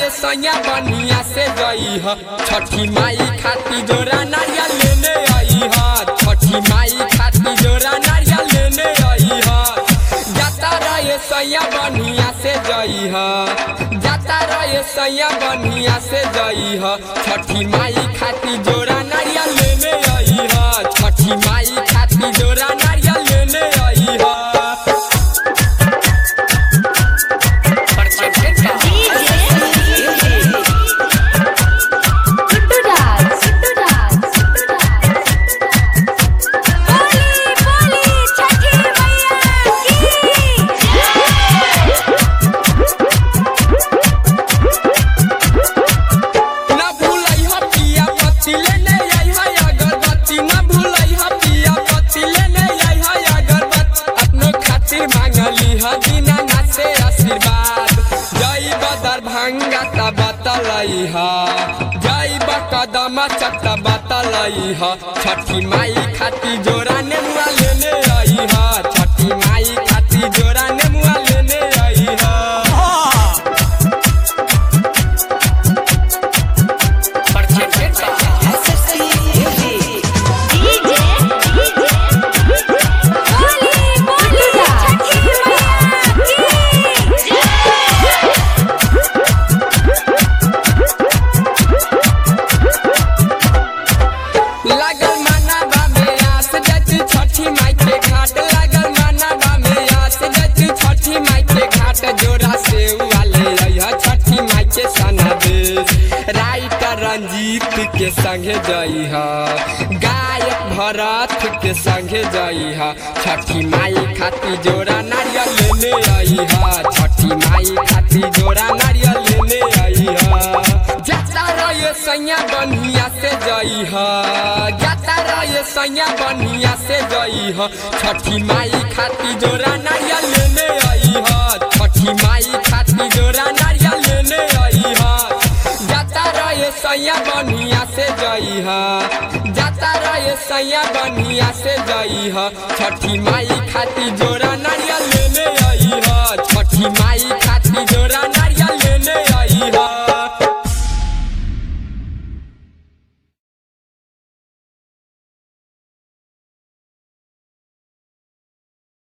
सैया बनिया से गई ह छठी माई खाती जोरा नारियल लेने आई ह छठी माई खाती जोरा नारियल लेने आई ह जाता रहे सैया बनिया से गई ह जाता रहे सैया बनिया से गई ह छठी माई खाती जोरा नारियल लेने आई ह छठी माई खाती जोरा नारियल लेने आई ह भंगा बतलई ह जय कदम चट बतलई ह छठी माई खाती जोरा नेमुआ लेने आई ह छठी माई खाती जोरा नेमुआ लेने आई ह जोरा से छठी माई के सनादेश राइटर रंजीत के संगे जई ह गायक भरत के संगे जई ह छठी माई खाती जोरा नारियल लेने आई ह छठी माई खाती जोरा नारियल लेने आई ह जाता रहे सैया बनिया से जई ह जाता रहे सैया बनिया से जई ह छठी माई खाती जोरा नारियल लेने आई ह छठी माई खाती जोरा नारियल लेने आई ह जाता रहे सैया बनिया से जई ह जाता रहे सैया बनिया से जई ह छठी माई खाती जोरा नारियल लेने आई ह छठी माई